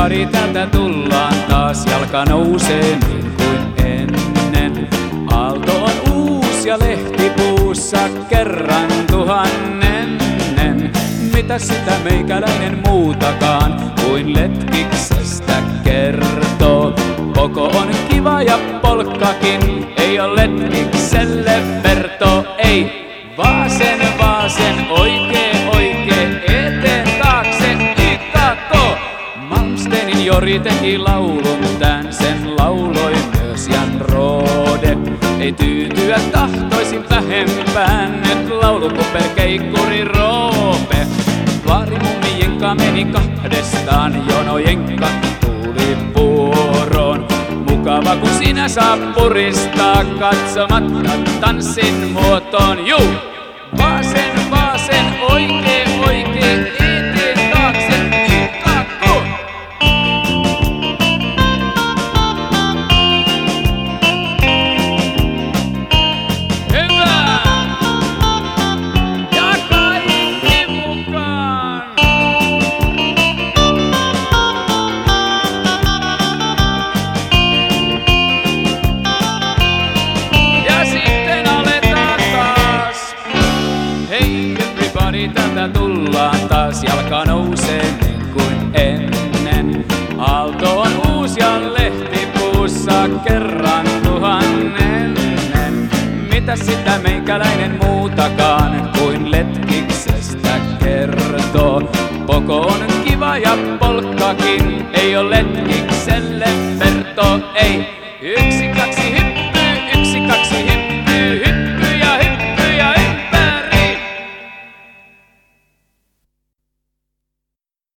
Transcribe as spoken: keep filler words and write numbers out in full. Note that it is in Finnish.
everybody, täältä tullaan taas. Jalka nousee niin kuin ennen. Aalto on uus ja lehti puussa kerran tuhannennen. Mitä sitä meikäläinen muutakaan kuin letkiksestä kertoo? Koko on kiva ja polkkakin, ei oo letkikselle verto. Ei vasen vasen, oikee oikee, eteen taakse, ikako. Malmstenin Jori teki laulun tän, sen lauloi myös Jan Rode. Ei tyytyä tahtoisin vähempään, nyt laulukuper keikkuri Roope. Vaarimummi jenka meni kahdestaan, jono jenka tuli vuoroon. Mukava kun sinä saa puristaa, katsomatta tanssin muotoon. Juu! Vasen, vasen, oikee, oikee, eteen taakse, ikako. Hyvä! Ja kaikki mukaan! Ja sitten aletaan taas. Hei everybody, täältä tullaan taas. Jalka nousee niin kuin ennen. Aalto on uus ja lehti puussa kerran tuhannennen. Mitä sitä meikäläinen muutakaan kuin letkiksestä kertoo? Poko on kiva ja polkkakin, ei oo letkikselle verto. Ei yksi